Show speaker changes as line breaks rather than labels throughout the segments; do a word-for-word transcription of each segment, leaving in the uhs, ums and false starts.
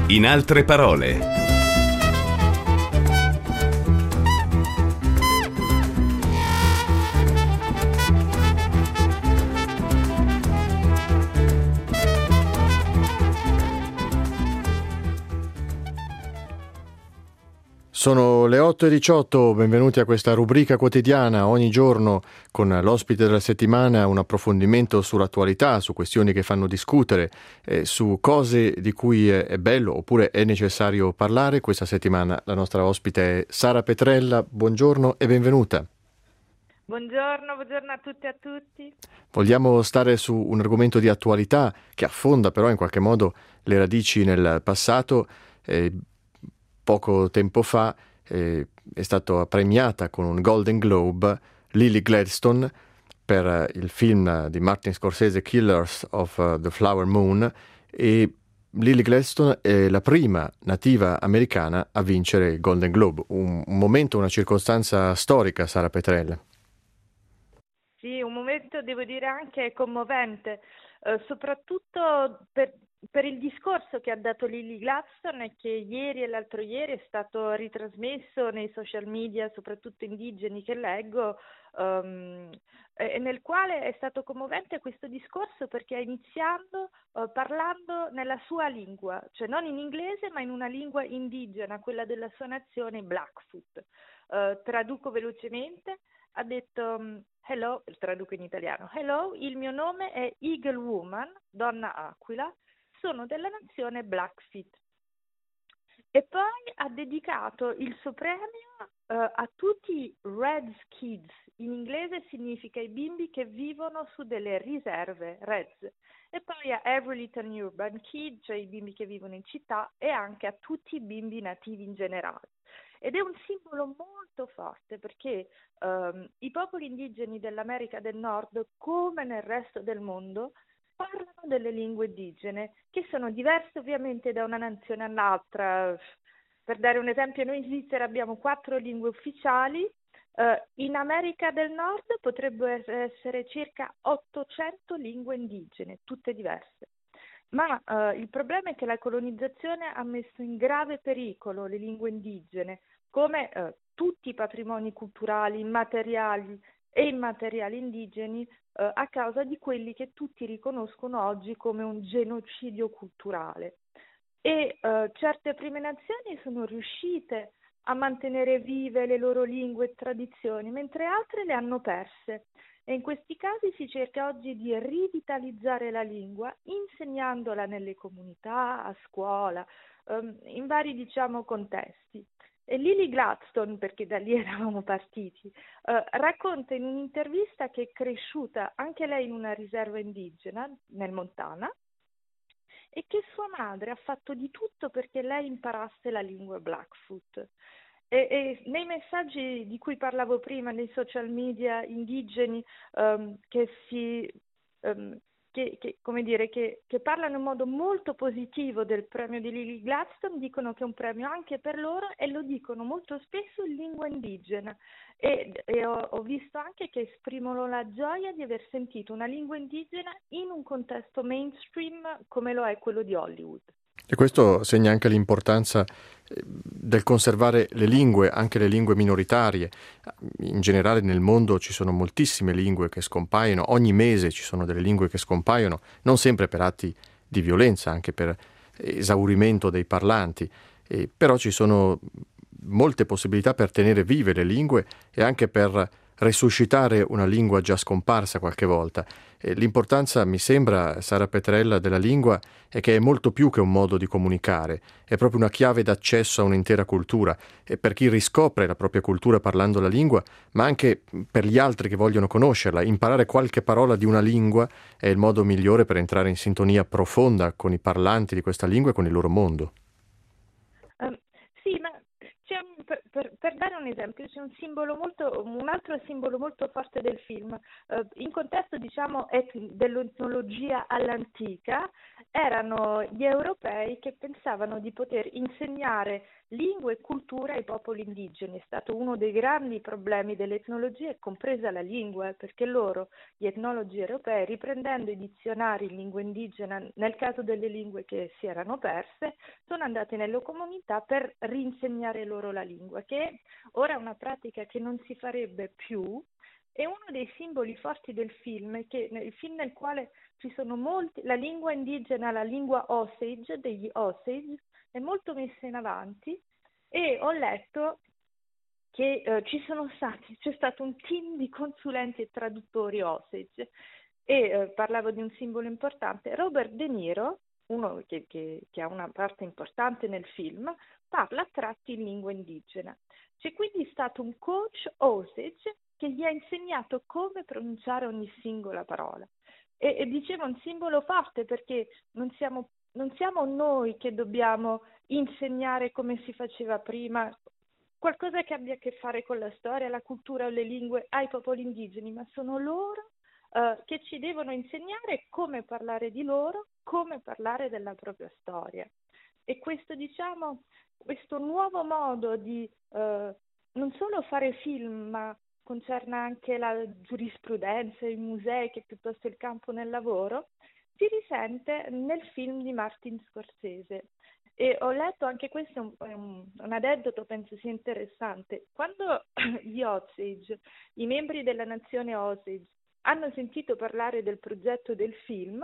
In altre parole.
Sono le otto e diciotto, benvenuti a questa rubrica quotidiana, ogni giorno con l'ospite della settimana un approfondimento sull'attualità, su questioni che fanno discutere, eh, su cose di cui è bello oppure è necessario parlare. Questa settimana la nostra ospite è Sara Petrella, buongiorno e benvenuta.
Buongiorno, buongiorno a tutti e a tutti.
Vogliamo stare su un argomento di attualità che affonda però in qualche modo le radici nel passato. Eh, Poco tempo fa eh, è stata premiata con un Golden Globe Lily Gladstone per il film di Martin Scorsese Killers of uh, the Flower Moon, e Lily Gladstone è la prima nativa americana a vincere il Golden Globe. Un, un momento, una circostanza storica, Sara Petrella.
Sì, un momento devo dire anche commovente, eh, soprattutto per Per il discorso che ha dato Lily Gladstone e che ieri e l'altro ieri è stato ritrasmesso nei social media, soprattutto indigeni che leggo, um, e nel quale è stato commovente questo discorso perché ha iniziato uh, parlando nella sua lingua, cioè non in inglese ma in una lingua indigena, quella della sua nazione, Blackfoot. Uh, traduco velocemente, ha detto um, hello, traduco in italiano, hello, il mio nome è Eagle Woman, donna aquila, sono della nazione Blackfeet. E poi ha dedicato il suo premio uh, a tutti i Reds Kids, in inglese significa i bimbi che vivono su delle riserve, Reds, e poi a Every Little Urban Kid, cioè i bimbi che vivono in città, e anche a tutti i bimbi nativi in generale. Ed è un simbolo molto forte perché um, i popoli indigeni dell'America del Nord, come nel resto del mondo, parlano delle lingue indigene, che sono diverse ovviamente da una nazione all'altra. Per dare un esempio, noi in Svizzera abbiamo quattro lingue ufficiali, eh, in America del Nord potrebbero essere circa ottocento lingue indigene, tutte diverse. Ma eh, il problema è che la colonizzazione ha messo in grave pericolo le lingue indigene, come eh, tutti i patrimoni culturali, immateriali e immateriali indigeni, eh, a causa di quelli che tutti riconoscono oggi come un genocidio culturale. E eh, certe prime nazioni sono riuscite a mantenere vive le loro lingue e tradizioni, mentre altre le hanno perse. E in questi casi si cerca oggi di rivitalizzare la lingua, insegnandola nelle comunità, a scuola, ehm, in vari, diciamo, contesti. E Lily Gladstone, perché da lì eravamo partiti, eh, racconta in un'intervista che è cresciuta anche lei in una riserva indigena nel Montana e che sua madre ha fatto di tutto perché lei imparasse la lingua Blackfoot. E, e nei messaggi di cui parlavo prima, nei social media indigeni um, che si... Um, Che, che, come dire, che, che parlano in modo molto positivo del premio di Lily Gladstone, dicono che è un premio anche per loro e lo dicono molto spesso in lingua indigena. E, e ho, ho visto anche che esprimono la gioia di aver sentito una lingua indigena in un contesto mainstream come lo è quello di Hollywood.
E questo segna anche l'importanza del conservare le lingue, anche le lingue minoritarie. In generale nel mondo ci sono moltissime lingue che scompaiono, ogni mese ci sono delle lingue che scompaiono, non sempre per atti di violenza, anche per esaurimento dei parlanti, e però ci sono molte possibilità per tenere vive le lingue e anche per resuscitare una lingua già scomparsa qualche volta. E l'importanza, mi sembra, Sara Petrella, della lingua è che è molto più che un modo di comunicare, è proprio una chiave d'accesso a un'intera cultura, e per chi riscopre la propria cultura parlando la lingua, ma anche per gli altri che vogliono conoscerla. Imparare qualche parola di una lingua è il modo migliore per entrare in sintonia profonda con i parlanti di questa lingua e con il loro mondo.
Um, sì, ma c'è un, per, per dare un esempio, c'è un simbolo molto, un altro simbolo molto forte del film, eh, in contesto diciamo et- dell'etnologia all'antica, erano gli europei che pensavano di poter insegnare lingue e cultura ai popoli indigeni. È stato uno dei grandi problemi dell'etnologia, compresa la lingua, perché loro, gli etnologi europei, riprendendo i dizionari in lingua indigena, nel caso delle lingue che si erano perse, sono andati nelle comunità per rinsegnare loro la lingua, che ora è una pratica che non si farebbe più. E uno dei simboli forti del film è che nel film nel quale ci sono molti, la lingua indigena, la lingua Osage, degli Osage, è molto messa in avanti, e ho letto che eh, ci sono stati, c'è stato un team di consulenti e traduttori Osage, e eh, parlavo di un simbolo importante. Robert De Niro, uno che, che, che ha una parte importante nel film, parla a tratti in lingua indigena. C'è quindi stato un coach Osage che gli ha insegnato come pronunciare ogni singola parola. E, e diceva un simbolo forte, perché non siamo, non siamo noi che dobbiamo insegnare come si faceva prima, qualcosa che abbia a che fare con la storia, la cultura o le lingue ai popoli indigeni, ma sono loro eh, che ci devono insegnare come parlare di loro, come parlare della propria storia. E questo, diciamo, questo nuovo modo di eh, non solo fare film, ma concerne anche la giurisprudenza, i musei, che piuttosto il campo nel lavoro, si risente nel film di Martin Scorsese. E ho letto, anche questo è un, è un, un aneddoto, penso sia interessante. Quando gli Osage, i membri della nazione Osage, hanno sentito parlare del progetto del film,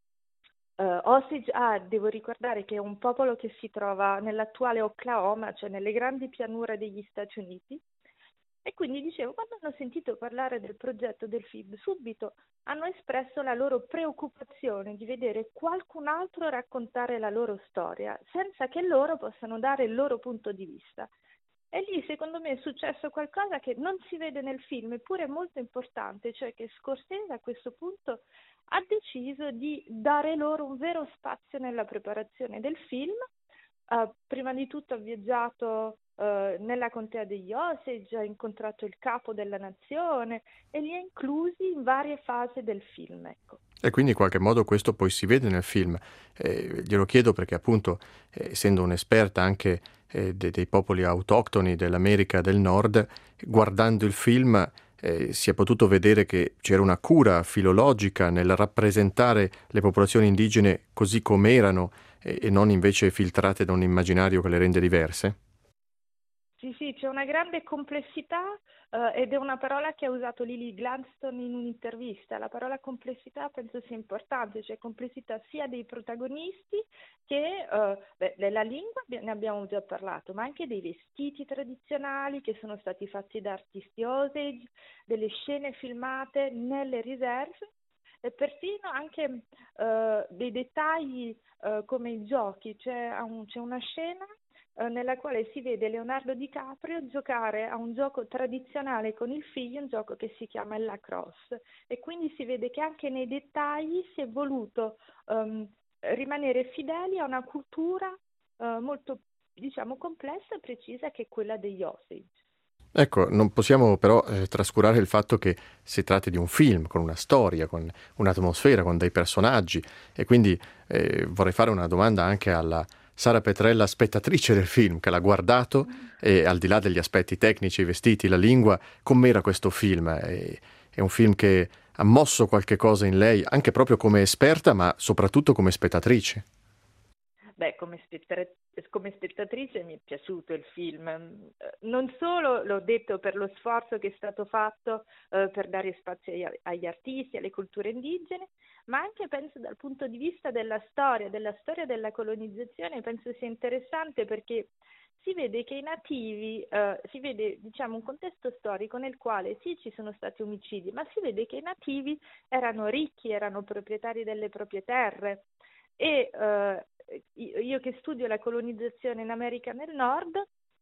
uh, Osage, ah, devo ricordare che è un popolo che si trova nell'attuale Oklahoma, cioè nelle grandi pianure degli Stati Uniti, e quindi dicevo, quando hanno sentito parlare del progetto del film, subito hanno espresso la loro preoccupazione di vedere qualcun altro raccontare la loro storia, senza che loro possano dare il loro punto di vista. E lì, secondo me, è successo qualcosa che non si vede nel film, eppure è molto importante, cioè che Scorsese a questo punto ha deciso di dare loro un vero spazio nella preparazione del film. Uh, prima di tutto ha viaggiato uh, nella contea degli Osage, ha incontrato il capo della nazione e li ha inclusi in varie fasi del film, ecco.
E quindi in qualche modo questo poi si vede nel film. Eh, glielo chiedo perché appunto, eh, essendo un'esperta anche eh, de- dei popoli autoctoni dell'America del Nord, guardando il film eh, si è potuto vedere che c'era una cura filologica nel rappresentare le popolazioni indigene così come erano e, e non invece filtrate da un immaginario che le rende diverse.
Sì, sì, c'è una grande complessità eh, ed è una parola che ha usato Lily Gladstone in un'intervista. La parola complessità penso sia importante, cioè complessità sia dei protagonisti che eh, beh, della lingua, ne abbiamo già parlato, ma anche dei vestiti tradizionali che sono stati fatti da artisti Osage, delle scene filmate nelle riserve e persino anche eh, dei dettagli eh, come i giochi. C'è, un, c'è una scena nella quale si vede Leonardo DiCaprio giocare a un gioco tradizionale con il figlio, un gioco che si chiama il lacrosse, e quindi si vede che anche nei dettagli si è voluto um, rimanere fedeli a una cultura uh, molto, diciamo, complessa e precisa, che è quella degli Osage.
Ecco, non possiamo però eh, trascurare il fatto che si tratti di un film con una storia, con un'atmosfera, con dei personaggi, e quindi eh, vorrei fare una domanda anche alla Sara Petrella, spettatrice del film, che l'ha guardato, e al di là degli aspetti tecnici, i vestiti, la lingua, com'era questo film? È, è un film che ha mosso qualche cosa in lei, anche proprio come esperta, ma soprattutto come spettatrice.
Beh, come, spettar- come spettatrice mi è piaciuto il film, eh, non solo, l'ho detto, per lo sforzo che è stato fatto eh, per dare spazio agli, agli artisti, alle culture indigene, ma anche penso dal punto di vista della storia, della storia della colonizzazione. Penso sia interessante perché si vede che i nativi, eh, si vede, diciamo, un contesto storico nel quale sì, ci sono stati omicidi, ma si vede che i nativi erano ricchi, erano proprietari delle proprie terre. E eh, io che studio la colonizzazione in America del Nord,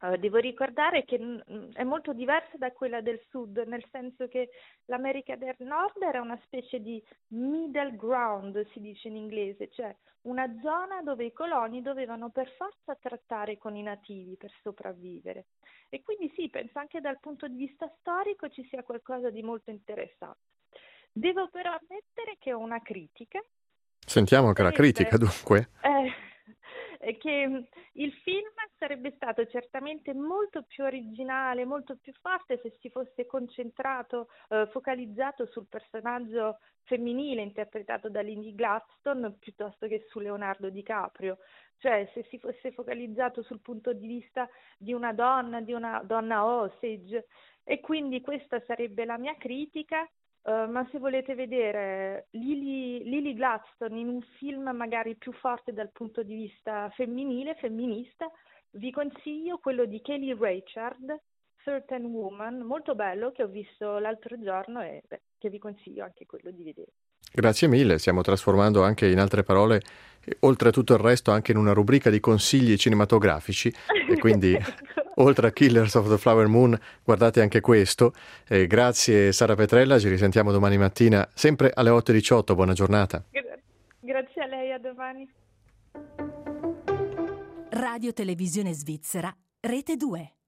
Uh, devo ricordare che mh, è molto diversa da quella del sud, nel senso che l'America del Nord era una specie di middle ground, si dice in inglese, cioè una zona dove i coloni dovevano per forza trattare con i nativi per sopravvivere. E quindi sì, penso anche dal punto di vista storico ci sia qualcosa di molto interessante. Devo però ammettere che ho una critica.
Sentiamo che la critica, dunque.
Eh, che il film sarebbe stato certamente molto più originale, molto più forte se si fosse concentrato, eh, focalizzato sul personaggio femminile interpretato da Lily Gladstone piuttosto che su Leonardo DiCaprio. Cioè, se si fosse focalizzato sul punto di vista di una donna, di una donna Osage. E quindi questa sarebbe la mia critica. Uh, ma se volete vedere Lily, Lily Gladstone in un film magari più forte dal punto di vista femminile, femminista, vi consiglio quello di Kelly Reichardt, Certain Woman, molto bello, che ho visto l'altro giorno e beh, che vi consiglio anche quello di vedere.
Grazie mille, stiamo trasformando anche, in altre parole, oltre a tutto il resto, anche in una rubrica di consigli cinematografici e quindi
Ecco.
oltre a Killers of the Flower Moon guardate anche questo. Eh, grazie Sara Petrella, ci risentiamo domani mattina sempre alle otto e diciotto, buona giornata.
Gra- grazie a lei, a domani.
Radio Televisione Svizzera, Rete due.